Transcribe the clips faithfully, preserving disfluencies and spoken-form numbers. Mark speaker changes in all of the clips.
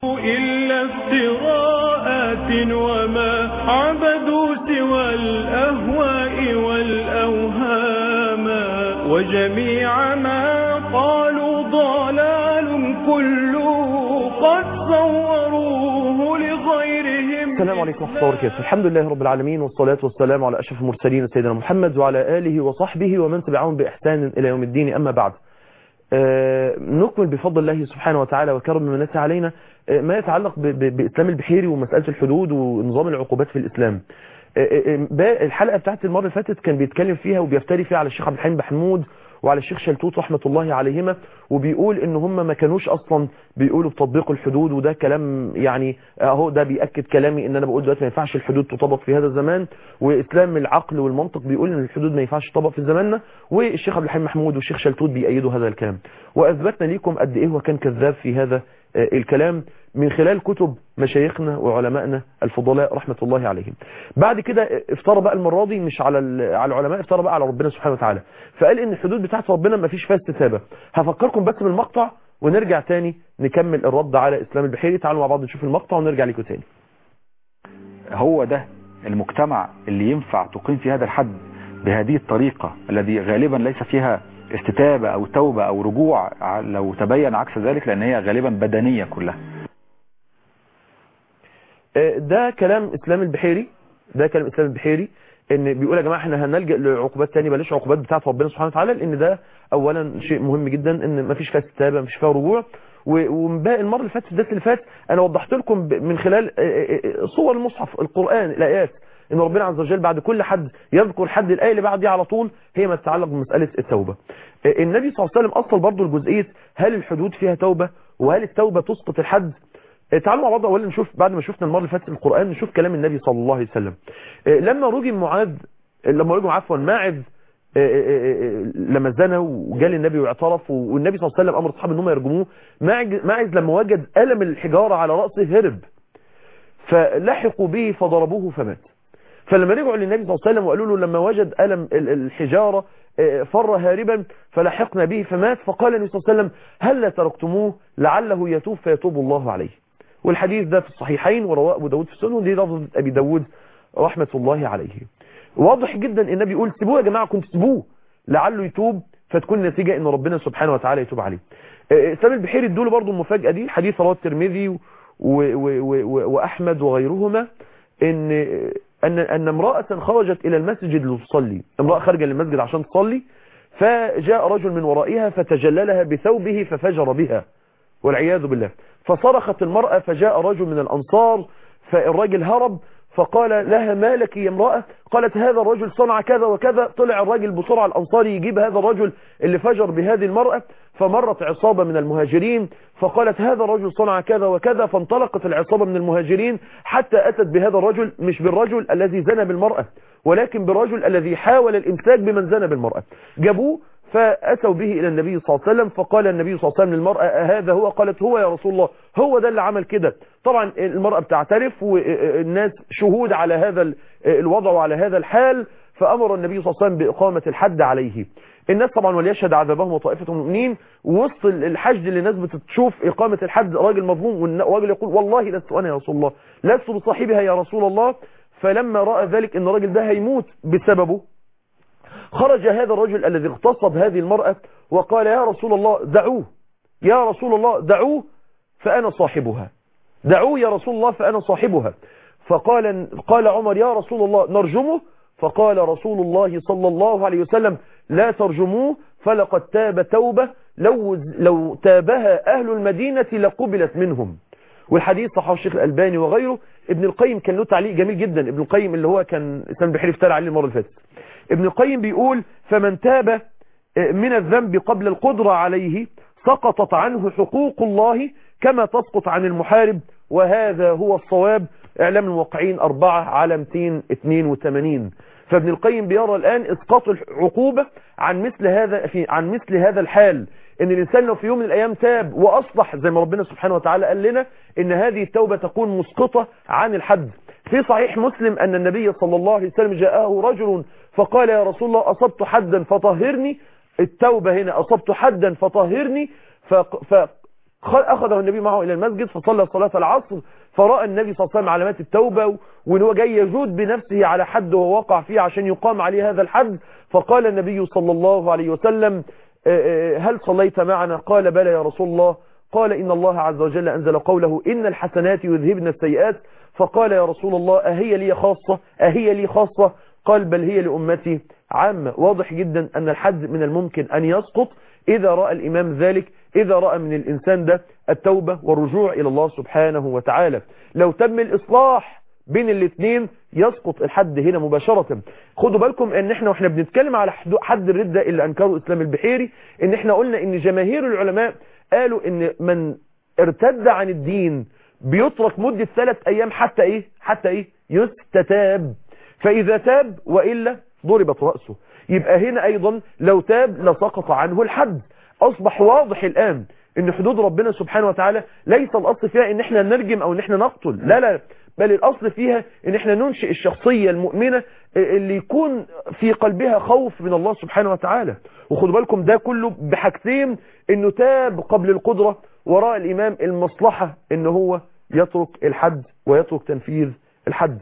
Speaker 1: إلا افتراءات وما عبدوا سوى الأهواء والأوهام وجميع ما قالوا ضلال كله قد صوروه لغيرهم.
Speaker 2: السلام عليكم ورحمة الله وبركاته. الحمد لله رب العالمين والصلاة والسلام على أشرف المرسلين سيدنا محمد وعلى آله وصحبه ومن تبعهم بإحسان إلى يوم الدين. أما بعد، آه نكمل بفضل الله سبحانه وتعالى وكرم منته علينا آه ما يتعلق بإسلام البحيري ومسألة الحدود ونظام العقوبات في الإسلام. آه آه الحلقة بتاعت المرة اللي فاتت كان بيتكلم فيها وبيفتري فيها على الشيخ عبد الحليم محمود وعلى الشيخ شلتوت رحمة الله عليهما، وبيقول ان هم ما كانوش اصلا بيقولوا بتطبيق الحدود، وده كلام يعني اهو ده بيأكد كلامي ان انا بقول دلوقتي ما ينفعش الحدود تطبق في هذا الزمان، واسلام العقل والمنطق بيقول ان الحدود ما ينفعش تطبق في زماننا، والشيخ عبد الحليم محمود والشيخ شلتوت بيأيدوا هذا الكلام. واثبتنا ليكم قد ايه هو كان كذاب في هذا الكلام من خلال كتب مشايخنا وعلمائنا الفضلاء رحمة الله عليهم. بعد كده افترى بقى المرة دي مش على على العلماء، افترى بقى على ربنا سبحانه وتعالى، فقال ان الحدود بتاعت ربنا ما فيش فيها استتابة. هفكركم بس بالمقطع ونرجع تاني نكمل الرد على اسلام البحيري. تعالوا مع بعض نشوف المقطع ونرجع لكم تاني.
Speaker 3: هو ده المجتمع اللي ينفع تقيم في هذا الحد بهذه الطريقة الذي غالبا ليس فيها استتابة او توبة او رجوع لو تبين عكس ذلك، لان هي غالبا بدنية كلها.
Speaker 2: ده كلام اسلام البحيري، ده كلام اسلام البحيري ان بيقول يا جماعه احنا هنلجأ لعقوبات ثانيه بلاش عقوبات بتاعه ربنا سبحانه وتعالى، لان ده اولا شيء مهم جدا ان ما فيش فيها استتابه، ما فيش فيها رجوع. ومن باقي المره اللي فاتت في الدرس اللي فات انا وضحت لكم من خلال صور المصحف القران الايات ان ربنا عز وجل بعد كل حد يذكر حد الايه اللي بعديها على طول هي ما تتعلق بمساله التوبه. النبي صلى الله عليه وسلم اصل برضه الجزئيه هل الحدود فيها توبه وهل التوبه تسقط الحد. تعالوا مع بعض اولا نشوف بعد ما شفنا المره اللي فاتت القران نشوف كلام النبي صلى الله عليه وسلم. لما رجم معاذ لما رجم عفوا ماعز لما زنى وجال النبي واعترف والنبي صلى الله عليه وسلم امر اصحابه ان هم يرجموه، ماعز لما وجد الم الحجاره على راسه هرب، فلحقوا به فضربوه فمات. فلما رجعوا للنبي صلى الله عليه وسلم وقالوا له لما وجد الم الحجاره فر هاربا فلحقنا به فمات، فقال النبي صلى الله عليه وسلم هل لا تركتموه لعله يتوب فيتوب الله عليه. والحديث ده في الصحيحين ورواه ابو داود في السنن، ودي لفظه ابي داود رحمه الله عليه. واضح جدا النبي يقول سيبوه يا جماعه، كنت سيبوه لعله يتوب فتكون النتيجه ان ربنا سبحانه وتعالى يتوب عليه. اسلام البحيري ادوا له برضه المفاجاه دي، حديث رواه الترمذي واحمد وغيرهما ان ان ان امراه خرجت الى المسجد لتصلي، امراه خارجه للمسجد عشان تصلي، فجاء رجل من ورائها فتجللها بثوبه ففجر بها والعياذ بالله، فصرخت المرأة فجاء رجل من الأنصار فالرجل هرب فقال لها ما لك يا امرأة؟ قالت هذا الرجل صنع كذا وكذا. طلع الرجل بسرعة الأنصاري يجيب هذا الرجل اللي فجر بهذه المرأة، فمرت عصابة من المهاجرين فقالت هذا الرجل صنع كذا وكذا، فانطلقت العصابة من المهاجرين حتى أتت بهذا الرجل، مش بالرجل الذي زنى بالمرأة ولكن بالرجل الذي حاول الإمساك بمن زنى بالمرأة. جابوه فأتوا به إلى النبي صلى الله عليه وسلم، فقال النبي صلى الله عليه وسلم للمرأة هذا هو؟ قالت هو يا رسول الله، هو ده اللي عمل كده. طبعا المرأة بتعترف والناس شهود على هذا الوضع وعلى هذا الحال، فأمر النبي صلى الله عليه وسلم بإقامة الحد عليه. الناس طبعا وليشهد عذابهم وطائفة المؤمنين، وسط الحشد اللي الناس بتشوف إقامة الحد راجل مظلوم والراجل يقول والله لست أنا يا رسول الله، لست بصاحبها يا رسول الله. فلما رأى ذلك ان الراجل ده هيموت بسببه، خرج هذا الرجل الذي اغتصب هذه المرأة وقال يا رسول الله دعوه، يا رسول الله دعوه فأنا صاحبها، دعوه يا رسول الله فأنا صاحبها. فقال قال عمر يا رسول الله نرجمه؟ فقال رسول الله صلى الله عليه وسلم لا ترجموه فلقد تاب توبة لو, لو تابها أهل المدينة لقبلت منهم. والحديث صححه الشيخ الألباني وغيره. ابن القيم كان له تعليق جميل جدا، ابن القيم اللي هو كان اسلام البحيري افترى عليه المرة اللي فاتت. ابن القيم بيقول فمن تاب من الذنب قبل القدرة عليه سقطت عنه حقوق الله كما تسقط عن المحارب، وهذا هو الصواب. اعلام الموقعين أربعة على مئتين واثنين وثمانين. فابن القيم بيرى الآن اسقاط العقوبة عن مثل هذا في عن مثل هذا الحال، ان الانسان لو في يوم من الايام تاب واصلح زي ما ربنا سبحانه وتعالى قال لنا ان هذه التوبة تكون مسقطة عن الحد. في صحيح مسلم ان النبي صلى الله عليه وسلم جاءه رجل فقال يا رسول الله اصبت حدا فطهرني. التوبة هنا اصبت حدا فطهرني، أخذه النبي معه إلى المسجد فصلى صلاة العصر، فرأى النبي صلى الله عليه وسلم علامات التوبة وإن هو جاي يجود بنفسه على حد وهو وقع فيه عشان يقام عليه هذا الحد. فقال النبي صلى الله عليه وسلم هل صليت معنا؟ قال بلى يا رسول الله. قال إن الله عز وجل أنزل قوله إن الحسنات يذهبن السيئات. فقال يا رسول الله أهي لي خاصة أهي لي خاصة؟ قال بل هي لأمتي عامة. واضح جدا أن الحد من الممكن أن يسقط إذا رأى الإمام ذلك، إذا رأى من الإنسان ده التوبة والرجوع إلى الله سبحانه وتعالى. لو تم الإصلاح بين الاثنين يسقط الحد هنا مباشرة. خدوا بالكم ان احنا واحنا بنتكلم على حد الردة اللي انكره اسلام البحيري، ان احنا قلنا ان جماهير العلماء قالوا ان من ارتد عن الدين بيترك مدة ثلاث ايام حتى ايه حتى ايه يستتاب، فاذا تاب وإلا ضربت رأسه. يبقى هنا ايضا لو تاب لسقط عنه الحد. اصبح واضح الان ان حدود ربنا سبحانه وتعالى ليس الاصل فيها ان احنا نرجم او ان احنا نقتل، لا لا، بل الاصل فيها ان احنا ننشئ الشخصية المؤمنة اللي يكون في قلبها خوف من الله سبحانه وتعالى. وخدوا بالكم ده كله بحاجتين، انه تاب قبل القدرة، وراء الامام المصلحة ان هو يترك الحد ويترك تنفيذ الحد.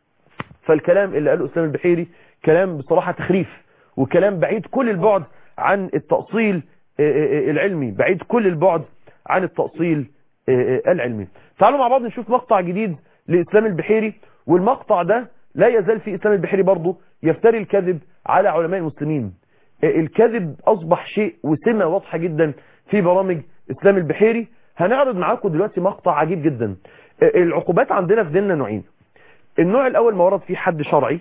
Speaker 2: فالكلام اللي قاله اسلام البحيري كلام بصراحة تخريف، وكلام بعيد كل البعد عن التأصيل العلمي، بعيد كل البعد عن التأصيل العلمي. تعالوا مع بعض نشوف مقطع جديد لإسلام البحيري، والمقطع ده لا يزال في إسلام البحيري برضه يفتري الكذب على علماء المسلمين. الكذب أصبح شيء وسمة واضحة جدا في برامج إسلام البحيري. هنعرض معاكم دلوقتي مقطع عجيب جدا. العقوبات عندنا في ديننا نوعين. النوع الأول ما ورد فيه حد شرعي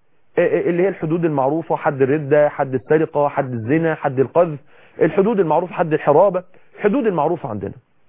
Speaker 2: اللي هي الحدود المعروفة، حد الردة، حد السرقة، حد الزنا، حد القذف، الحدود المعروفة، حد الحرابة، الحدود المعروفة عندنا.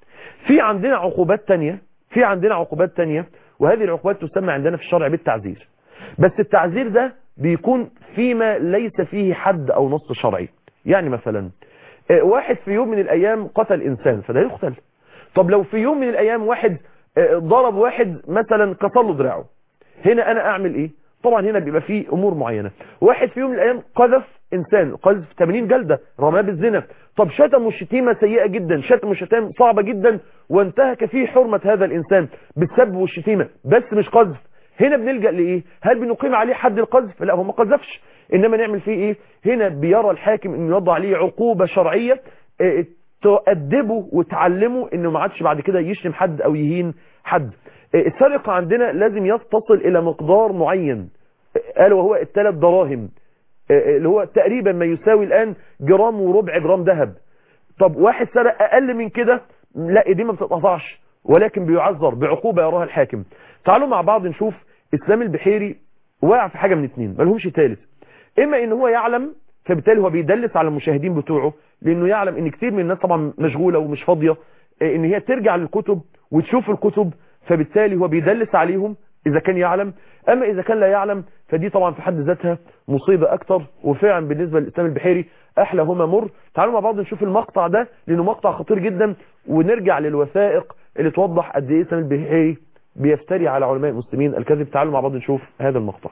Speaker 2: في عندنا عقوبات تانية في عندنا عقوبات تانية وهذه العقوبات تسمى عندنا في الشرع بالتعزير. بس التعزير ده بيكون فيما ليس فيه حد او نص شرعي. يعني مثلا واحد في يوم من الايام قتل انسان فده يقتل. طب لو في يوم من الايام واحد ضرب واحد مثلا كسر له دراعه، هنا انا اعمل ايه؟ طبعا هنا بيبقى فيه امور معينة. واحد في يوم من الايام قذف انسان قذف ثمانين جلدة، رماه بالزنا. طب شتم شتيمة سيئة جدا، شتم شتام صعبة جدا وانتهك فيه حرمة هذا الانسان بالسب والشتيمة، بس مش قذف. هنا بنلجأ لايه؟ هل بنقيم عليه حد القذف؟ لا، هو ما قذفش، انما نعمل فيه ايه؟ هنا بيرى الحاكم انه يوضع عليه عقوبة شرعية اه تؤدبه وتعلمه انه ما عادش بعد كده يشتم حد او يهين حد. اه السرقة عندنا لازم يتصل الى مقدار معين، قالوا وهو الثلاث دراهم اللي هو تقريبا ما يساوي الآن جرام وربع جرام ذهب. طب واحد سرق أقل من كده، لا دي ما بتتقطعش ولكن بيعذر بعقوبة يراها الحاكم. تعالوا مع بعض نشوف إسلام البحيري واقع في حاجة من اتنين، ما لهمش ثالث. إما إن هو يعلم فبالتالي هو بيدلس على المشاهدين بتوعه، لأنه يعلم إن كتير من الناس طبعا مشغولة ومش فاضية إن هي ترجع للكتب وتشوف الكتب، فبالتالي هو بيدلس عليهم إذا كان يعلم. أما إذا كان لا يعلم فدي طبعا في حد ذاتها مصيبة أكتر. وفعلا بالنسبة للإسلام البحيري أحلى هما مر. تعالوا مع بعض نشوف المقطع ده لأنه مقطع خطير جدا، ونرجع للوثائق اللي توضح قد إيه الإسلام البحيري بيفتري على علماء المسلمين الكذب. تعالوا مع بعض نشوف هذا المقطع.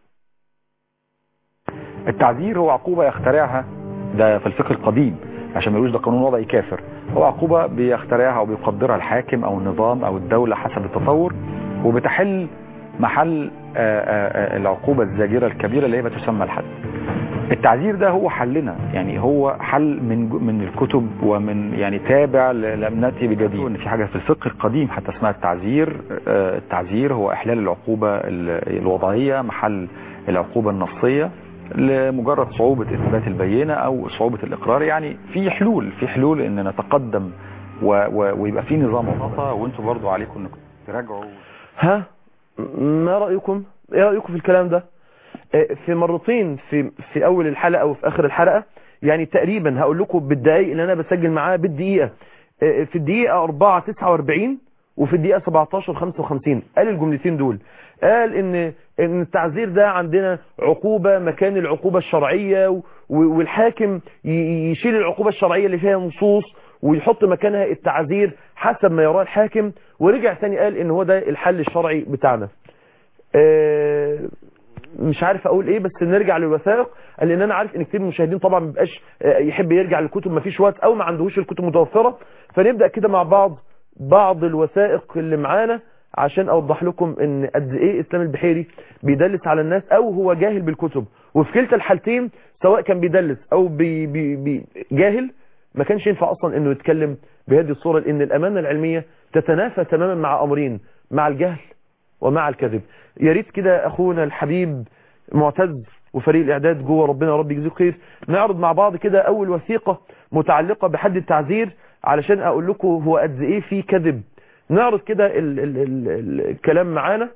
Speaker 3: التعزير هو عقوبة يخترعها، ده في الفقه القديم عشان ما يقولوش ده قانون وضعي كافر، هو عقوبة بيخترعها وبيقدرها الحاكم أو النظام أو الدولة حسب التطور، وبتحل محل العقوبة الزاجرة الكبيرة اللي هي بتسمى الحد. التعزير ده هو حلنا، يعني هو حل من من الكتب ومن يعني تابع لم نأتي بجديد. ان في حاجة في الفقه القديم حتى اسمها التعزير. التعزير هو احلال العقوبة الوضعية محل العقوبة النصية لمجرد صعوبة اثبات البينة او صعوبة الاقرار. يعني في حلول في حلول ان نتقدم ويبقى في نظام وسطى، وانتم برضو عليكم انكم تراجعوا.
Speaker 2: ها ما رأيكم؟ ايه رأيكم في الكلام ده؟ في مرتين في في اول الحلقة وفي اخر الحلقة، يعني تقريبا هقول لكم بالدقايق اللي انا بسجل معاه بالدقيقة. في الدقيقة أربعة تسعة وأربعين وفي الدقيقة سبعتاشر خمسة وخمسين قال الجملتين دول. قال ان ان التعزير ده عندنا عقوبة مكان العقوبة الشرعية، والحاكم يشيل العقوبة الشرعية اللي فيها نصوص ويحط مكانها التعزير حسب ما يراه الحاكم. ورجع ثاني قال ان هو ده الحل الشرعي بتاعنا. مش عارف اقول ايه، بس نرجع للوثائق، لان انا عارف ان كتير من المشاهدين طبعا ما بيبقاش يحب يرجع للكتب، ما فيش وقت او ما عندهوش الكتب متوفره. فنبدا كده مع بعض بعض الوثائق اللي معانا عشان اوضح لكم ان قد ايه اسلام البحيري بيدلس على الناس او هو جاهل بالكتب. وفي كلتا الحالتين سواء كان بيدلس او بي بي بي جاهل ما كانش ينفع اصلا انه يتكلم بهذه الصوره، لان الامانه العلميه تتنافى تماما مع امرين، مع الجهل ومع الكذب. يا ريت كده اخونا الحبيب معتز وفريق الاعداد جوه، ربنا يا رب يجزيه خير، نعرض مع بعض كده اول وثيقه متعلقه بحد التعزير علشان اقول لكم هو قد ايه في كذب. نعرض كده ال ال ال الكلام معانا.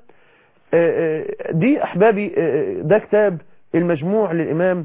Speaker 2: دي احبابي ده كتاب المجموع للامام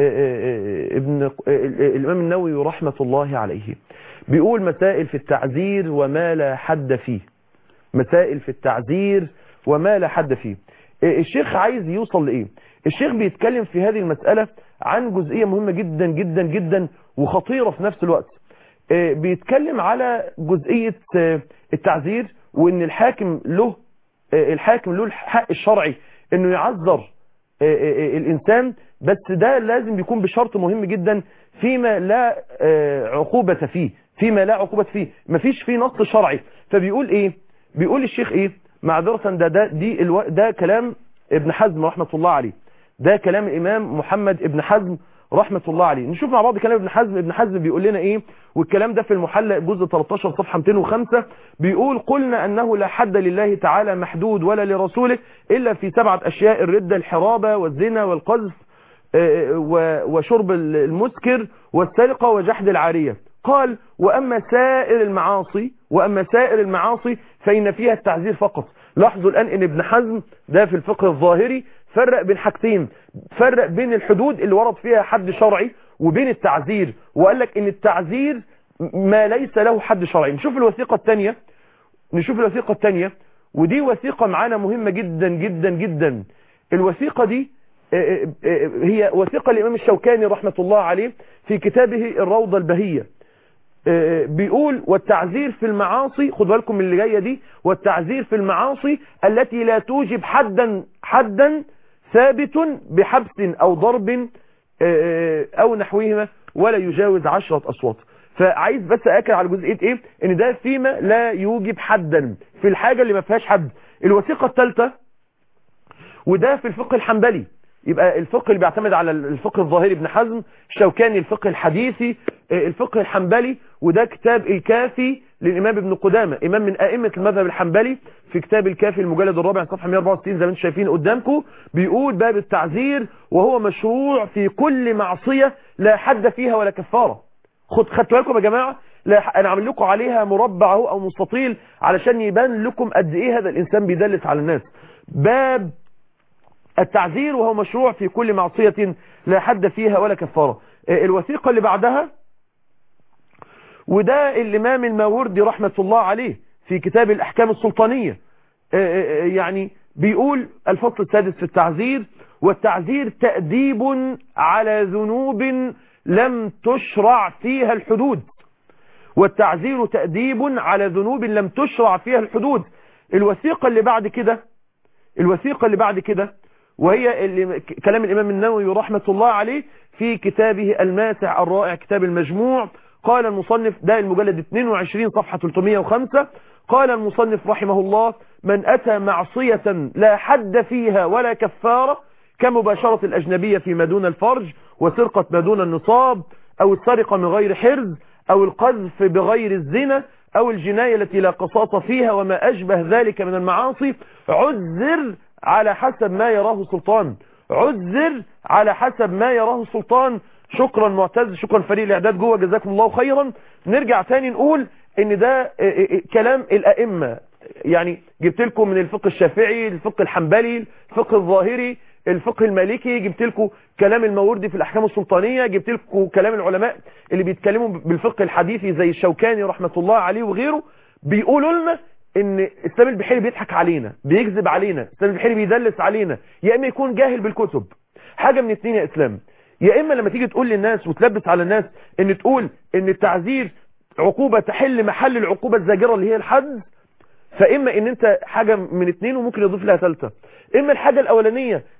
Speaker 2: ابن الامام النووي رحمه الله عليه، بيقول مسائل في التعزير وما لا حد فيه. مسائل في التعزير وما لا حد فيه. الشيخ عايز يوصل لايه؟ الشيخ بيتكلم في هذه المسألة عن جزئية مهمة جدا جدا جدا وخطيرة في نفس الوقت. بيتكلم على جزئية التعزير، وان الحاكم له الحاكم له الحق الشرعي انه يعذر الانسان، بس ده لازم يكون بشرط مهم جدا فيما لا عقوبة فيه، فيما لا عقوبة فيه، مفيش فيه نص شرعي. فبيقول ايه؟ بيقول الشيخ ايه؟ معذرة ده ده دي الو... ده كلام ابن حزم رحمة الله عليه، ده كلام الامام محمد ابن حزم رحمة الله عليه. نشوف مع بعض كلام ابن حزم. ابن حزم بيقول لنا ايه؟ والكلام ده في المحلى جزء ثلاثة عشر صفحة مئتين وخمسة. بيقول قلنا انه لا حد لله تعالى محدود ولا لرسوله الا في سبعة اشياء: الردة، الحرابة، والزنا، والقذف، وشرب المسكر، والسرقة، وجحد العارية. قال واما سائر المعاصي واما سائر المعاصي فان فيها التعزير فقط. لاحظوا الان ان ابن حزم ده في الفقه الظاهري فرق بين حاجتين، فرق بين الحدود اللي ورد فيها حد شرعي وبين التعزير، وقال لك ان التعزير ما ليس له حد شرعي. نشوف الوثيقة الثانية نشوف الوثيقة الثانية ودي وثيقة معانا مهمة جدا جدا جدا. الوثيقة دي هي وثيقة الامام الشوكاني رحمة الله عليه في كتابه الروضة البهية. بيقول والتعزير في المعاصي، خد بالكم من اللي جايه دي، والتعزير في المعاصي التي لا توجب حدا حدا ثابت بحبس او ضرب او نحوهما ولا يجاوز عشرة اصوات. فعايز بس اكد على جزئيه ايه؟ ان ده فيما لا يوجب حدا، في الحاجه اللي ما فيهاش حد. الوثيقه الثالثه وده في الفقه الحنبلي، يبقى الفقه اللي بيعتمد على الفقه الظاهري ابن حزم، الشوكاني الفقه الحديثي، الفقه الحنبلي، وده كتاب الكافي للإمام ابن قدامة، إمام من أئمة المذهب الحنبلي. في كتاب الكافي المجلد الرابع صفحة مئة وأربعة وستين زي ما انتم شايفين قدامكم، بيقول باب التعزير وهو مشروع في كل معصية لا حد فيها ولا كفارة. خد خدتوا بالكم يا جماعة؟ لا انا عامل لكم عليها مربع اهو او مستطيل علشان يبان لكم قد ايه هذا الانسان بيدلس على الناس. باب التعزير وهو مشروع في كل معصية لا حد فيها ولا كفارة. الوثيقة اللي بعدها وده الإمام الماوردي رحمة الله عليه في كتاب الأحكام السلطانية، يعني بيقول الفصل السادس في التعزير: والتعزير تأديب على ذنوب لم تشرع فيها الحدود. والتعزير تأديب على ذنوب لم تشرع فيها الحدود. الوثيقة اللي بعد كده الوثيقة اللي بعد كده وهي اللي كلام الإمام النووي رحمة الله عليه في كتابه الماسع الرائع كتاب المجموع. قال المصنف، ده المجلد اثنين وعشرين صفحة ثلاثمئة وخمسة، قال المصنف رحمه الله: من أتى معصية لا حد فيها ولا كفارة كمباشرة الأجنبية فيما دون الفرج، وسرقة ما دون النصاب، أو السرقة من غير حرز، أو القذف بغير الزنا، أو الجناية التي لا قصاص فيها وما أشبه ذلك من المعاصي، عذر على حسب ما يراه السلطان. عذر على حسب ما يراه السلطان. شكرا معتز، شكرا فريق الاعداد جوه، جزاكم الله خيرا. نرجع تاني نقول ان ده كلام الائمه، يعني جبت لكم من الفقه الشافعي، الفقه الحنبلي، الفقه الظاهري، الفقه المالكي، جبت لكم كلام الماوردي في الاحكام السلطانيه، جبت لكم كلام العلماء اللي بيتكلموا بالفقه الحديثي زي الشوكاني رحمه الله عليه وغيره، بيقولوا لنا ان اسلام البحيري بيضحك علينا، بيكذب علينا، اسلام البحيري بيدلس علينا. يا اما يكون جاهل بالكتب، حاجه من اتنين يا اسلام، يا اما لما تيجي تقول للناس وتلبس على الناس ان تقول ان التعزير عقوبة تحل محل العقوبة الزاجرة اللي هي الحد، فاما ان انت حاجة من اتنين وممكن يضيف لها ثالثة. اما الحاجة الاولانية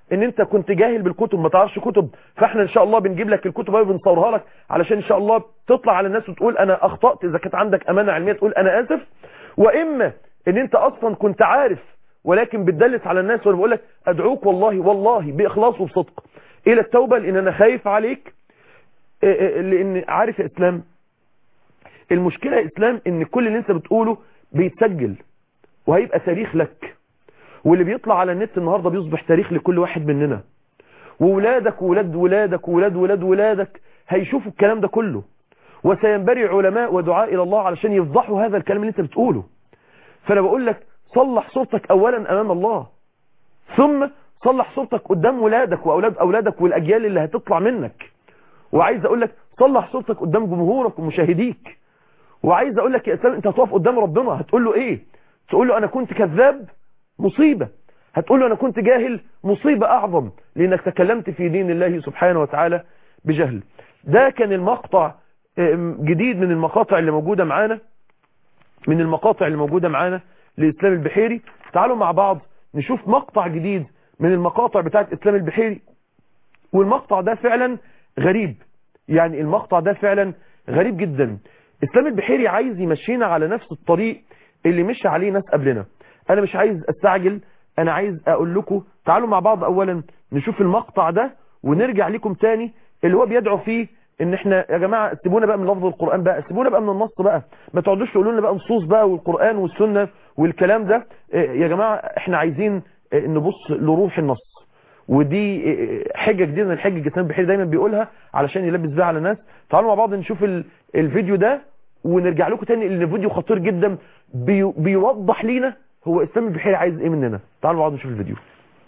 Speaker 2: ان انت كنت جاهل بالكتب ما تعرفش كتب، فاحنا ان شاء الله بنجيب لك الكتب وبنصورها لك علشان ان شاء الله تطلع على الناس وتقول انا اخطأت، اذا كانت عندك امانة علمية تقول انا اسف. واما ان انت اصلا كنت عارف ولكن بتدلس على الناس. وانا بقول لك ادعوك والله والله باخلاص وبصدق الى التوبة، لان انا خايف عليك، لان عارف يا اسلام المشكلة يا اسلام ان كل اللي انت بتقوله بيتسجل وهيبقى تاريخ لك، واللي بيطلع على النت النهاردة بيصبح تاريخ لكل واحد مننا، وولادك وولاد ولادك وولاد ولاد ولادك هيشوفوا الكلام ده كله، وسينبري علماء ودعاء الى الله علشان يفضحوا هذا الكلام اللي انت بتقوله. فانا بقول لك صلح صورتك اولا امام الله، ثم صلح صورتك قدام ولادك واولاد اولادك والاجيال اللي هتطلع منك. وعايز اقول لك صلح صورتك قدام جمهورك ومشاهديك. وعايز اقول لك يا اسلام انت هتقف قدام ربنا هتقول له ايه؟ تقول له انا كنت كذاب، مصيبة. هتقول له انا كنت جاهل، مصيبة اعظم، لانك تكلمت في دين الله سبحانه وتعالى بجهل. ده كان المقطع جديد من المقاطع اللي موجودة معانا من المقاطع اللي موجودة معانا لإسلام البحيري. تعالوا مع بعض نشوف مقطع جديد من المقاطع بتاعت إسلام البحيري. والمقطع ده فعلا غريب، يعني المقطع ده فعلا غريب جدا. إسلام البحيري عايز يمشينا على نفس الطريق اللي مشى عليه ناس قبلنا. انا مش عايز استعجل، انا عايز اقول لكم تعالوا مع بعض اولا نشوف المقطع ده ونرجع لكم تاني، اللي هو بيدعو فيه ان احنا يا جماعة سيبونا بقى من لفظ القرآن بقى، سيبونا بقى من النص بقى، ما تقعدوش تقولوا لنا بقى نصوص بقى والقرآن والسنة والكلام ده. يا جماعة احنا عايزين نبص لروح النص، ودي حجة جديدة من الحجة إسلام البحيري دايما بيقولها علشان يلبس بيها على الناس. تعالوا مع بعض نشوف الفيديو ده ونرجع لكم تاني، لان الفيديو خطير جدا بي بيوضح لينا هو إسلام البحيري عايز ايه مننا. تعالوا بعض نشوف الفيديو.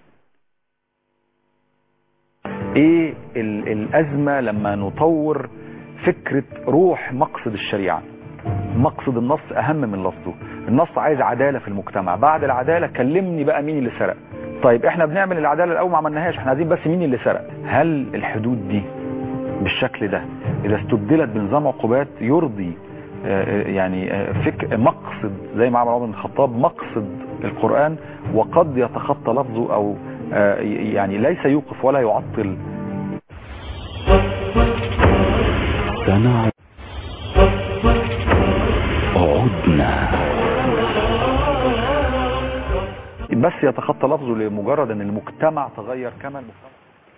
Speaker 3: ايه الازمة لما نطور فكرة روح مقصد الشريعة؟ مقصد النص اهم من لفظه. النص عايز عدالة في المجتمع، بعد العدالة كلمني بقى مين اللي سرق. طيب احنا بنعمل العدالة الاول ما عملناهاش، احنا عايزين بس مين اللي سرق. هل الحدود دي بالشكل ده اذا استبدلت بنظام عقوبات يرضي يعني فكر مقصد زي ما عمل عمر بن الخطاب مقصد القرآن، وقد يتخطى لفظه او يعني ليس يوقف ولا يعطل.
Speaker 4: سنعود عدنا
Speaker 3: بس يتخطى لفظه لمجرد ان المجتمع تغير كما المجتمع.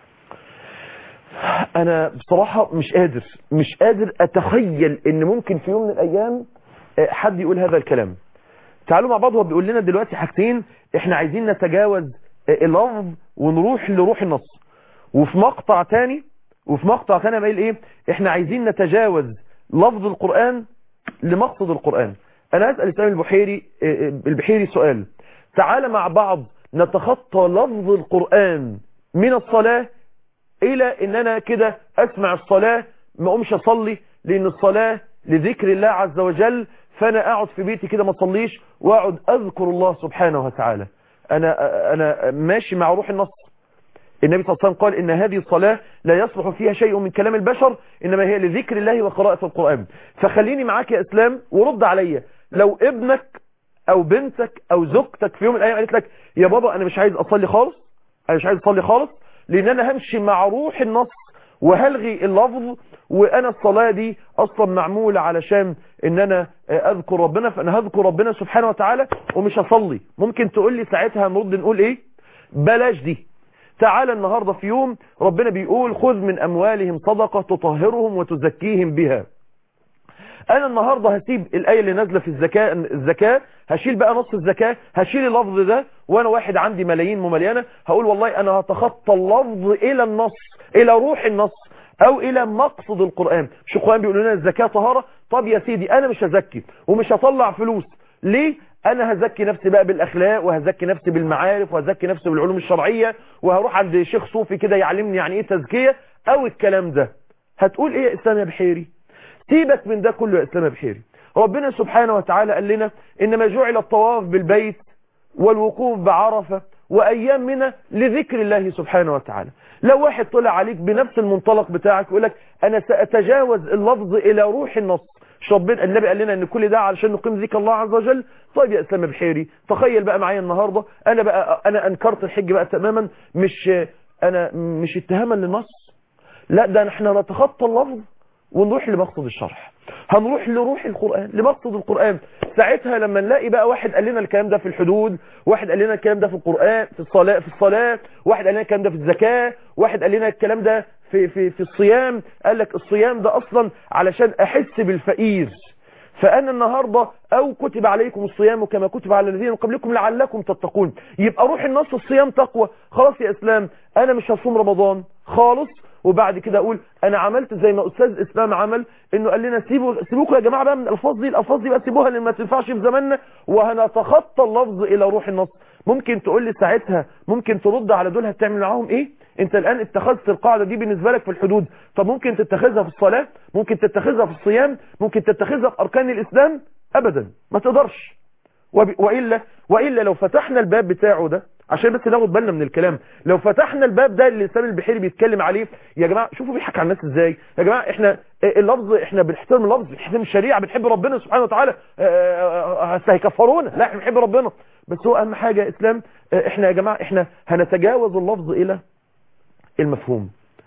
Speaker 2: انا بصراحة مش قادر مش قادر اتخيل ان ممكن في يوم من الايام حد يقول هذا الكلام. تعالوا مع بعض، هو بيقول لنا دلوقتي حاجتين، احنا عايزين نتجاوز اللفظ ونروح لروح النص. وفي مقطع تاني وفي مقطع تاني بيقول ايه؟ احنا عايزين نتجاوز لفظ القرآن لمقصد القرآن. انا هسأل إسلام البحيري البحيري سؤال، تعال مع بعض نتخطى لفظ القرآن من الصلاة الى ان انا كده اسمع الصلاة ما اقومش اصلي، لان الصلاة لذكر الله عز وجل، فانا اقعد في بيتي كده ما اصليش واقعد اذكر الله سبحانه وتعالى. انا انا ماشي مع روح النص. النبي صلى الله عليه وسلم قال ان هذه الصلاة لا يصلح فيها شيء من كلام البشر، انما هي لذكر الله وقراءة القرآن. فخليني معاك يا اسلام ورد عليا، لو ابنك او بنتك او زوجتك في يوم من الايام قالت لك يا بابا انا مش عايز اصلي خالص، انا مش عايز اصلي خالص لان انا همشي مع روح النص وهلغي اللفظ، وانا الصلاة دي اصلا معمولة علشان ان انا اذكر ربنا، فانا هذكر ربنا سبحانه وتعالى ومش هصلي. ممكن تقول لي ساعتها نرد نقول ايه؟ بلاش دي. تعالى النهاردة في يوم ربنا بيقول خذ من اموالهم صدقة تطهرهم وتزكيهم بها. انا النهاردة هسيب الاية اللي نازلة في الزكاة الزكاة هشيل بقى نص الزكاة، هشيل اللفظ ده، وانا واحد عندي ملايين ممليانة هقول والله انا هتخطى اللفظ الى النص، الى روح النص او الى مقصد القرآن. مش القرآن بيقول لنا الزكاة طهارة؟ طب يا سيدي انا مش هزكي ومش هطلع فلوس، ليه؟ انا هزكي نفسي بقى بالاخلاق، وهزكي نفسي بالمعارف، وهزكي نفسي بالعلوم الشرعية، وهروح عند شيخ صوفي كده يعلمني يعني ايه تزكية او الكلام ده. هتقول ايه يا اسلام يا بحيري؟ سيبك من ده كله يا اسلام يا بحيري. ربنا سبحانه وتعالى قال لنا انما جعل الطواف بالبيت والوقوف بعرفة وايام منى لذكر الله سبحانه وتعالى. لو واحد طلع عليك بنفس المنطلق بتاعك يقول لك انا ساتجاوز اللفظ الى روح النص، ربنا النبي قال لنا ان كل ده علشان نقيم ذكر الله عز وجل. طيب يا اسلام بحيري تخيل بقى معايا النهارده انا بقى انا انكرت الحج بقى تماما، مش انا مش اتهاما للنص، لا ده احنا نتخطى اللفظ ونروح لمقصد الشرح، هنروح لروح القرآن، لمقصد القرآن. ساعتها لما نلاقي بقى واحد قال لنا الكلام ده في الحدود، واحد قال لنا الكلام ده في القرآن في الصلاة في الصلاة واحد قال لنا الكلام ده في الزكاة، واحد قال لنا الكلام ده في في في الصيام، قال لك الصيام ده اصلا علشان احس بالفقير، فانا النهارده او كتب عليكم الصيام كما كتب على الذين من قبلكم لعلكم تتقون. يبقى روح النص الصيام تقوى، خلاص يا اسلام انا مش هصوم رمضان خالص، وبعد كده اقول انا عملت زي ما استاذ اسلام عمل، انه قال لنا سيبوا سيبوكم يا جماعه بقى من الالفاظ دي، الالفاظ دي بقى سيبوها لان ما تنفعش في زماننا، وهنتخطى اللفظ الى روح النص. ممكن تقول لي ساعتها، ممكن ترد على دول هتعمل معاهم ايه؟ انت الان اتخذت القاعده دي بالنسبه لك في الحدود، طب ممكن تتخذها في الصلاه، ممكن تتخذها في الصيام، ممكن تتخذها في اركان الاسلام؟ ابدا ما تقدرش. والا والا لو فتحنا الباب بتاعه ده، عشان بس ناخد بالنا من الكلام، لو فتحنا الباب ده اللي سامي البحيري بيتكلم عليه، يا جماعه شوفوا بيضحك على الناس ازاي، يا جماعه احنا اللفظ، احنا بنحترم اللفظ، بنحترم الشريعه، بنحب ربنا سبحانه وتعالى، هيكفرونا، لا احنا بنحب ربنا، بس هو اهم حاجه اسلام، احنا يا جماعه احنا هنتجاوز اللفظ الى المفهوم.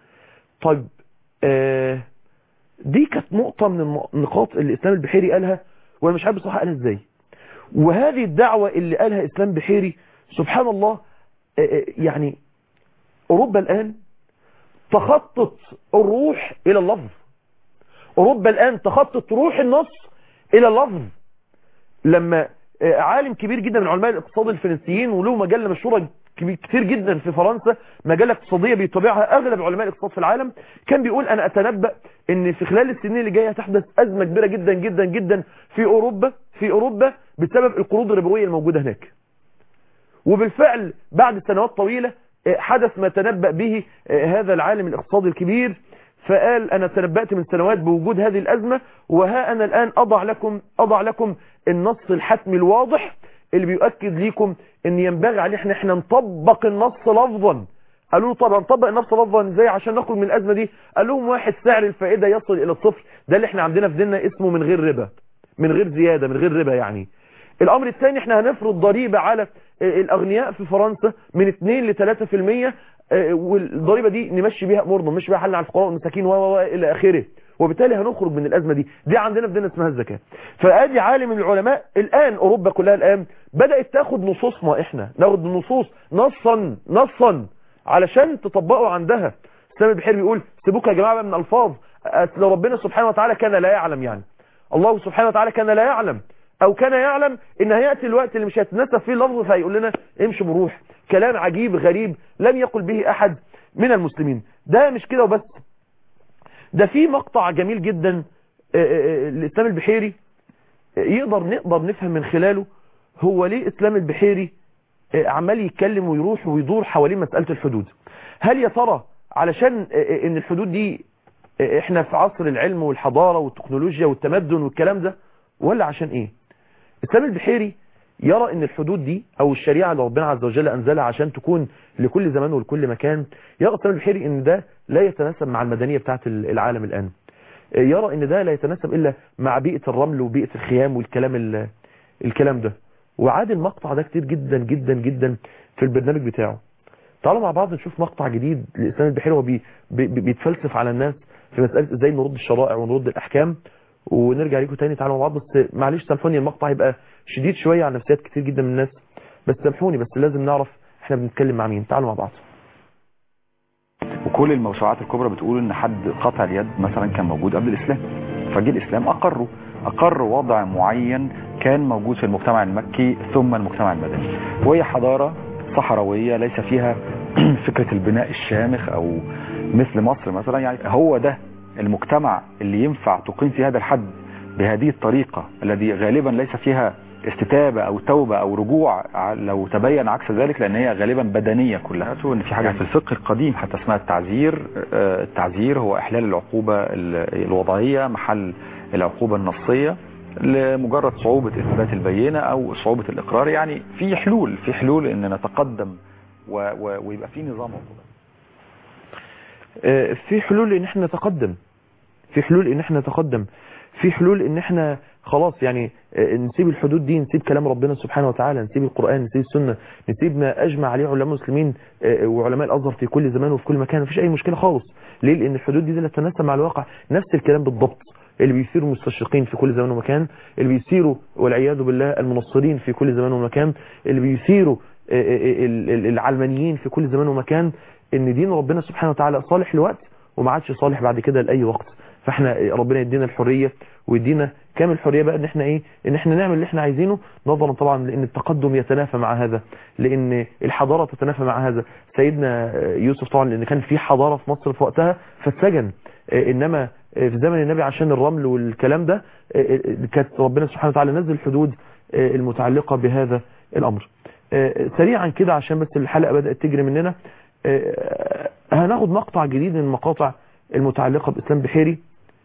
Speaker 2: طيب اه دي كانت نقطه من النقاط اللي اسلام البحيري قالها، وانا مش عارف بصراحه قالها ازاي. وهذه الدعوه اللي قالها اسلام بحيري سبحان الله، يعني أوروبا الآن تخطط الروح إلى اللفظ، أوروبا الآن تخطط روح النص إلى اللفظ. لما عالم كبير جدا من علماء الاقتصاد الفرنسيين، وله مجلة مشهورة كتير جدا في فرنسا، مجلة اقتصادية بيتابعها أغلب علماء الاقتصاد في العالم، كان بيقول أنا أتنبأ أن في خلال السنين اللي جاية تحدث أزمة كبيرة جدا جدا جدا في أوروبا في أوروبا بسبب القروض الربوية الموجودة هناك. وبالفعل بعد سنوات طويلة حدث ما تنبأ به هذا العالم الاقتصادي الكبير، فقال أنا تنبأت من سنوات بوجود هذه الأزمة، وها أنا الآن أضع لكم أضع لكم النص الحتمي الواضح اللي بيؤكد لكم أن ينبغي عليه احنا احنا نطبق النص لفظا. قالوا له طبعا نطبق النص لفظا ازاي عشان نخرج من الأزمة دي؟ قال لهم واحد، سعر الفائدة يصل إلى الصفر، ده اللي احنا عندنا في ديننا اسمه من غير ربا، من غير زيادة، من غير ربا يعني. الأمر الثاني احنا هنفرض ضريبة على الأغنياء في فرنسا من اثنين لثلاثة في المية، والضريبة دي نمشي بيها أمورنا، نمشي بيها حل على الفقراء والمساكين و إلى آخره، وبالتالي هنخرج من الأزمة دي. دي عندنا في ديننا اسمها الزكاة. فأدي عالم من العلماء الآن، أوروبا كلها الآن بدأت تاخد نصوصنا، احنا ناخد النصوص نصا نصا علشان تطبقوا عندها. سامي البحيري بيقول سيبوك يا جماعة من الألفاظ، أصل ربنا سبحانه وتعالى كان لا يعلم، يعني الله سبحانه وتعالى كان لا يعلم او كان يعلم ان هيأتي الوقت اللي مش هيتناسب فيه اللفظ فهيقول لنا امشي بروح. كلام عجيب غريب لم يقل به احد من المسلمين. ده مش كده وبس، ده في مقطع جميل جدا لإسلام البحيري يقدر نقدر نفهم من خلاله هو ليه إسلام البحيري عمال يتكلم ويروح ويدور حوالين مسألة الحدود. هل يا ترى علشان ان الحدود دي احنا في عصر العلم والحضارة والتكنولوجيا والتمدن والكلام ده، ولا عشان ايه؟ إسلام البحيري يرى ان الحدود دي او الشريعة اللي ربنا عز وجل انزلها عشان تكون لكل زمان ولكل مكان، يرى إسلام البحيري ان ده لا يتناسب مع المدنية بتاعت العالم الآن، يرى ان ده لا يتناسب الا مع بيئة الرمل وبيئة الخيام والكلام الكلام ده. وعاد المقطع ده كتير جدا جدا جدا في البرنامج بتاعه. تعالوا مع بعض نشوف مقطع جديد لإسلام البحيري، هو بي بي بيتفلسف على الناس في مسألة ازاي نرد الشرائع ونرد الأحكام، ونرجع لكم تاني. تعالوا مع بعض، بس معلش سامحوني المقطع هيبقى شديد شوية على نفسيات كتير جدا من الناس، بس سامحوني، بس لازم نعرف احنا بنتكلم مع مين. تعالوا مع بعض.
Speaker 3: وكل الموسوعات الكبرى بتقول ان حد قطع اليد مثلا كان موجود قبل الإسلام، فجي الإسلام أقره أقر وضع معين كان موجود في المجتمع المكي ثم المجتمع المدني، وهي حضارة صحراوية ليس فيها فكرة البناء الشامخ أو مثل مصر مثلا. يعني هو ده المجتمع اللي ينفع تقيم في هذا الحد بهذه الطريقة الذي غالبا ليس فيها استتابة أو توبة أو رجوع لو تبين عكس ذلك، لأن هي غالبا بدنية كلها. إن في حاجة في الفقه القديم حتى اسمها التعزير. التعزير هو إحلال العقوبة الوضعية محل العقوبة النصية لمجرد صعوبة إثبات البينة أو صعوبة الإقرار. يعني في حلول في حلول إن نتقدم ويبقى في نظام عقوبة.
Speaker 2: في حلول إن احنا نتقدم، في حلول إن احنا نتقدم، في حلول إن احنا خلاص يعني نسيب الحدود دي، نسيب كلام ربنا سبحانه وتعالى، نسيب القرآن، نسيب السنة، نسيب ما أجمع عليه علماء المسلمين وعلماء الأزهر في كل زمان وفي كل مكان. مفيش أي مشكلة خالص. ليه؟ لأن الحدود دي لا تتناسب مع الواقع. نفس الكلام بالضبط اللي بيثيروا المستشرقين في كل زمان ومكان، اللي بيثيروا والعياذ بالله المنصرين في كل زمان ومكان، اللي بيثيروا العلمانيين في كل زمان ومكان، ان دين ربنا سبحانه وتعالى صالح لوقت وما عادش صالح بعد كده لأي وقت. فاحنا ربنا يدينا الحرية ويدينا كامل الحرية بقى ان احنا ايه، ان احنا نعمل اللي احنا عايزينه، نظرا طبعا لان التقدم يتنافى مع هذا، لان الحضارة تتنافى مع هذا. سيدنا يوسف طبعا لان كان في حضارة في مصر في وقتها فاتسجن، انما في زمن النبي عشان الرمل والكلام ده كانت ربنا سبحانه وتعالى نزل الحدود المتعلقة بهذا الامر. سريعا كده عشان بس الحلقة بدأت تجري مننا، هناخد مقطع جديد من المقاطع المتعلقة بإسلام بحيري،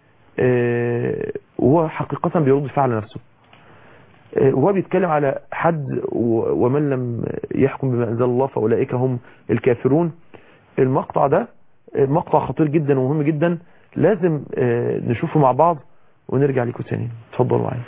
Speaker 2: وهو حقيقة بيرد فيه على نفسه، وهو بيتكلم على حد ومن لم يحكم بما أنزل الله فأولئك هم الكافرون. المقطع ده مقطع خطير جدا ومهم جدا، لازم نشوفه مع بعض ونرجع لكم تاني. اتفضلوا معايا.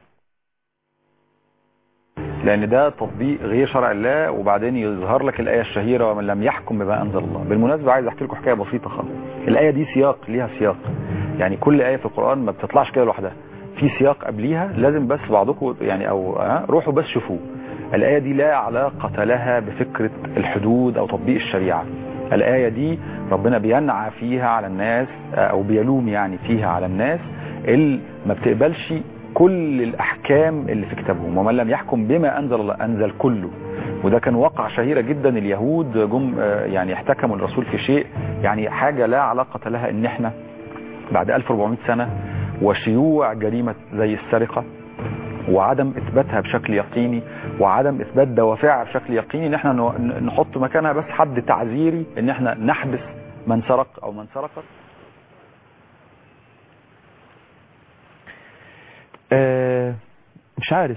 Speaker 3: لأن ده تطبيق غير شرع الله، وبعدين يظهر لك الآية الشهيرة ومن لم يحكم بما أنزل الله. بالمناسبة عايز أحكي لكم حكاية بسيطة خالص. الآية دي سياق ليها سياق، يعني كل آية في القرآن ما بتطلعش كده لوحدها، في سياق قبليها لازم بس بعضكم يعني أو روحوا بس شوفوه. الآية دي لا علاقة لها بفكرة الحدود أو تطبيق الشريعة. الآية دي ربنا بينعى فيها على الناس أو بيلوم يعني فيها على الناس اللي ما بتقبلش كل الأحكام اللي في كتابهم. ومن لم يحكم بما أنزل الله أنزل كله. وده كان واقع شهيرة جدا، اليهود جم يعني احتكموا الرسول في شيء يعني حاجة لا علاقة لها ان احنا بعد ألف وأربعمائة سنة وشيوع جريمة زي السرقة وعدم اثباتها بشكل يقيني وعدم اثبات دوافعها بشكل يقيني، ان احنا نحط مكانها بس حد تعذيري ان احنا نحبس من سرق او من سرقت.
Speaker 2: آه مش عارف،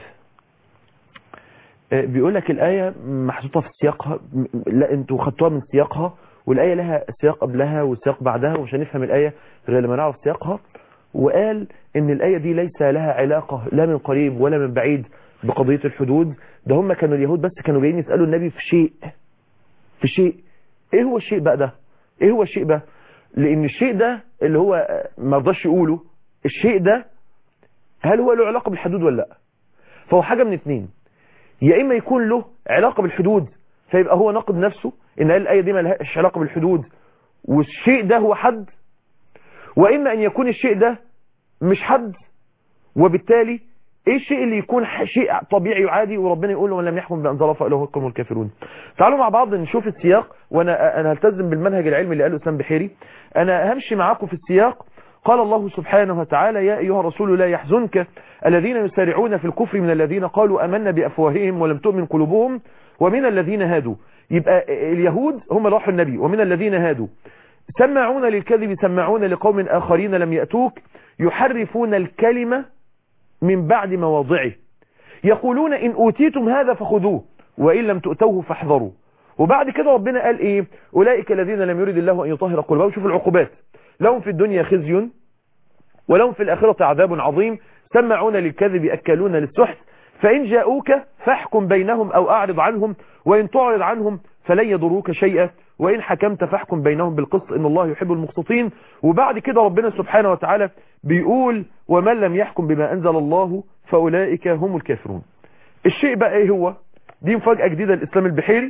Speaker 2: آه بيقول لك الآية محطوطة في سياقها، لا انتوا خدتوها من سياقها، والآية لها سياق قبلها وسياق بعدها، ومش هنفهم الآية غير لما نعرف سياقها. وقال ان الآية دي ليس لها علاقة لا من قريب ولا من بعيد بقضية الحدود. ده هم كانوا اليهود بس كانوا جايين يسألوا النبي في شيء في شيء ايه هو الشيء بقى ده؟ ايه هو الشيء بقى؟ لان الشيء ده اللي هو ما رضاش يقوله، الشيء ده هل هو له علاقة بالحدود ولا لا؟ فهو حاجة من اتنين، يا اما يكون له علاقة بالحدود فيبقى هو ناقض نفسه ان قال الآية دي ما لهاش علاقة بالحدود والشيء ده هو حد، واما ان يكون الشيء ده مش حد، وبالتالي ايه الشيء اللي يكون شيء طبيعي عادي وربنا يقول له من لم يحكم بأنزل الله فأولئك هم الكافرون. تعالوا مع بعض نشوف السياق، وانا انا هلتزم بالمنهج العلمي اللي قاله اسلام بحيري. انا همشي معاكم في السياق. قال الله سبحانه وتعالى: يا ايها الرسول لا يحزنك الذين يسارعون في الكفر من الذين قالوا آمنا بأفواههم ولم تؤمن قلوبهم ومن الذين هادوا. يبقى اليهود هم راحوا النبي، ومن الذين هادوا سماعون للكذب سماعون لقوم آخرين لم يأتوك يحرفون الكلمة من بعد مواضعه يقولون إن أوتيتم هذا فخذوه وإن لم تؤتوه فاحذروا. وبعد كده ربنا قال إيه؟ أولئك الذين لم يرد الله أن يطهر قلوبهم. شوفوا العقوبات: لهم في الدنيا خزي ولهم في الآخرة عذاب عظيم سماعون للكذب أكلون للسحت فإن جاءوك فاحكم بينهم أو أعرض عنهم وإن تعرض عنهم فلن يضروك شيئا وإن حكمت فاحكم بينهم بالقسط إن الله يحب المقسطين. وبعد كده ربنا سبحانه وتعالى بيقول: ومن لم يحكم بما أنزل الله فأولئك هم الكافرون. الشيء بقى إيه هو؟ دي مفاجأة جديدة للإسلام البحيري.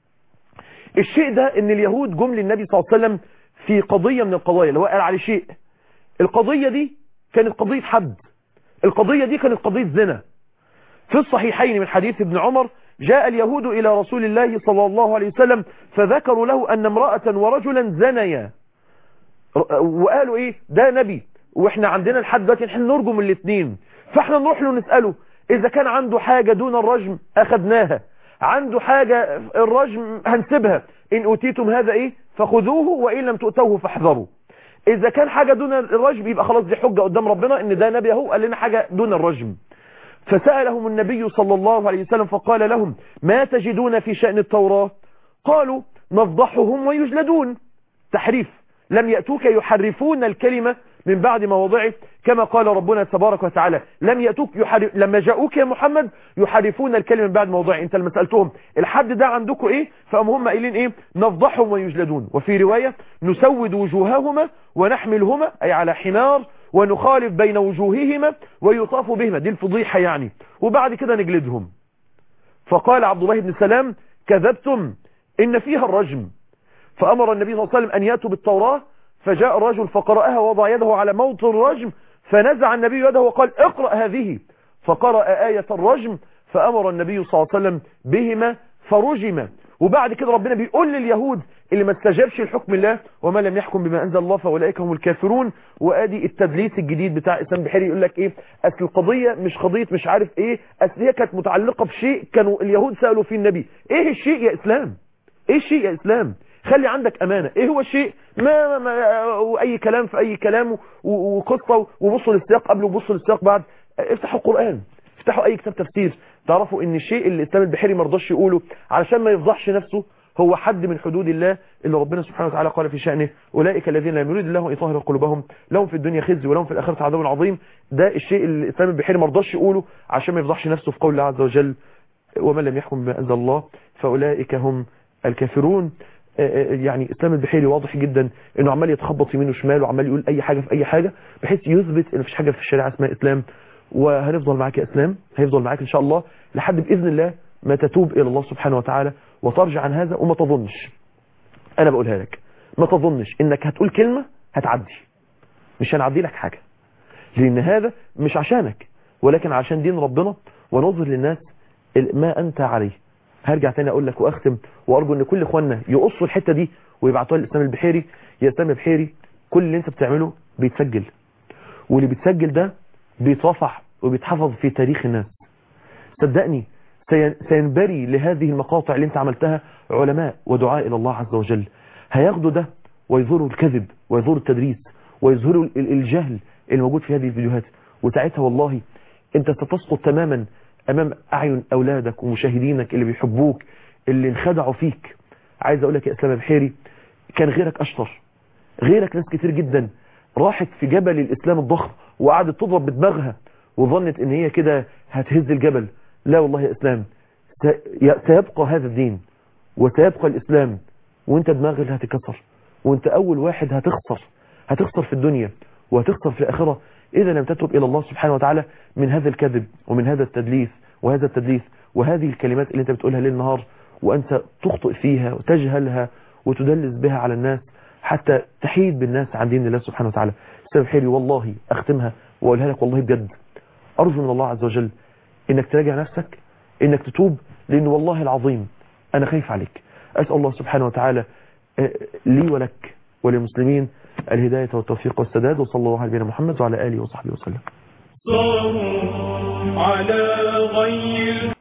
Speaker 2: الشيء ده إن اليهود جم للنبي صلى الله عليه وسلم في قضية من القضايا اللي هو قال عليه شيء. القضية دي كانت قضية حد، القضية دي كانت قضية زنا. في الصحيحين من حديث ابن عمر: جاء اليهود إلى رسول الله صلى الله عليه وسلم فذكروا له أن امرأة ورجلا زنيا، وقالوا إيه؟ ده نبي وإحنا عندنا الحد دلوقتي إحنا نرجم الاثنين، فإحنا نروح له نسأله إذا كان عنده حاجة دون الرجم أخذناها، عنده حاجة الرجم هنسيبها، إن أوتيتم هذا إيه فخذوه وإن لم تؤتوه فاحذروا. إذا كان حاجة دون الرجم يبقى خلاص دي حجة قدام ربنا إن ده نبي أهو قال لنا حاجة دون الرجم. فسألهم النبي صلى الله عليه وسلم فقال لهم: ما تجدون في شأن التوراة؟ قالوا: نفضحهم ويجلدون. تحريف، لم يأتوك يحرفون الكلمة من بعد مواضعه كما قال ربنا تبارك وتعالى لم يأتوك يحرف لما جاءوك يا محمد يحرفون الكلمة من بعد مواضعه. انت لما سألتهم الحد ده عندكم ايه فهم هم قايلين ايه نفضحهم ويجلدون. وفي رواية نسود وجوههما ونحملهما أي على حمار ونخالف بين وجوههما ويطاف بهما، دي الفضيحة يعني، وبعد كده نجلدهم. فقال عبد الله بن سلام كذبتم إن فيها الرجم. فأمر النبي صلى الله عليه وسلم أن يأتوا بالتوراة، فجاء الرجل فقرأها ووضع يده على موطن الرجم، فنزع النبي يده وقال اقرأ هذه، فقرأ آية الرجم، فأمر النبي صلى الله عليه وسلم بهما فرجم. وبعد كده ربنا بيقول لليهود اللي ما استجابش لحكم الله وما لم يحكم بما أنزل الله فأولئك هم الكافرون. وادي التدليس الجديد بتاع اسلام بحيري، يقول لك ايه اصل القضية مش قضية مش عارف ايه، اصل هي كانت متعلقة بشيء كانوا اليهود سألوا فيه النبي. ايه الشيء يا اسلام؟ ايه الشيء يا اسلام؟ خلي عندك امانة. ايه هو الشيء؟ ما, ما واي كلام في اي كلام وقصة، وبصوا للسياق قبل وبصوا للسياق بعد. افتحوا القرآن، افتحوا اي كتاب تفسير، تعرفوا ان الشيء اللي اسلام البحيري ما رضاش يقوله علشان ما يفضحش نفسه هو حد من حدود الله اللي ربنا سبحانه وتعالى قال في شأنه اولئك الذين لم يريد الله ان يطهر قلوبهم لهم في الدنيا خزي ولهم في الاخره عذاب عظيم. ده الشيء اللي اسلام البحيري ما رضاش يقوله عشان ما يفضحش نفسه في قول الله عز وجل ومن لم يحكم بما انزل الله فاولئك هم الكافرون. يعني اسلام البحيري واضح جدا انه عمال يتخبط يمين وشمال وعمال يقول اي حاجه في اي حاجه بحيث يثبت ان مفيش حاجه في الشريعه اسمها اسلام. وهنفضل معاك يا اسلام، هيفضل معاك ان شاء الله لحد باذن الله ما تتوب الى الله سبحانه وتعالى وترجع عن هذا. وما تظنش، انا بقولها لك، ما تظنش انك هتقول كلمه هتعدي، مش هنعدي لك حاجه، لان هذا مش عشانك ولكن عشان دين ربنا ونظهر للناس ما انت عليه. هرجع تاني اقول لك واختم، وارجو ان كل اخواننا يقصوا الحته دي ويبعتوها للاسلام البحيري. يا اسلام البحيري كل اللي انت بتعمله بيتسجل، واللي بيتسجل ده بيترفع وبيتحفظ في تاريخ الناس. صدقني سينبري لهذه المقاطع اللي انت عملتها علماء ودعاء الى الله عز وجل، هياخدوا ده ويظهروا الكذب ويظهروا التدريس ويظهروا الجهل الموجود في هذه الفيديوهات. وساعتها والله انت ستسقط تماما امام اعين اولادك ومشاهدينك اللي بيحبوك اللي انخدعوا فيك. عايز اقول لك يا اسلام البحيري كان غيرك اشطر، غيرك ناس كتير جدا راحت في جبل الاسلام الضخم وقعدت تضرب بدماغها وظنت ان هي كده هتهز الجبل. لا والله يا اسلام، سيبقى هذا الدين وسيبقى الاسلام وانت دماغك اللي هتكسر، وانت اول واحد هتخسر، هتخسر في الدنيا وهتخسر في الاخره اذا لم تتوب الى الله سبحانه وتعالى من هذا الكذب ومن هذا التدليس وهذا التدليس وهذه الكلمات اللي انت بتقولها ليل نهار وانت تخطئ فيها وتجهلها وتدلس بها على الناس حتى تحيد بالناس عن دين الله سبحانه وتعالى. سيد حيري والله اختمها واقولها لك والله بجد، ارجو من الله عز وجل انك تراجع نفسك، انك تتوب، لان والله العظيم انا خايف عليك. اسال الله سبحانه وتعالى لي ولك وللمسلمين الهدايه والتوفيق والسداد، وصلى الله على نبينا محمد وعلى اله وصحبه وسلم.
Speaker 1: صاروا على غي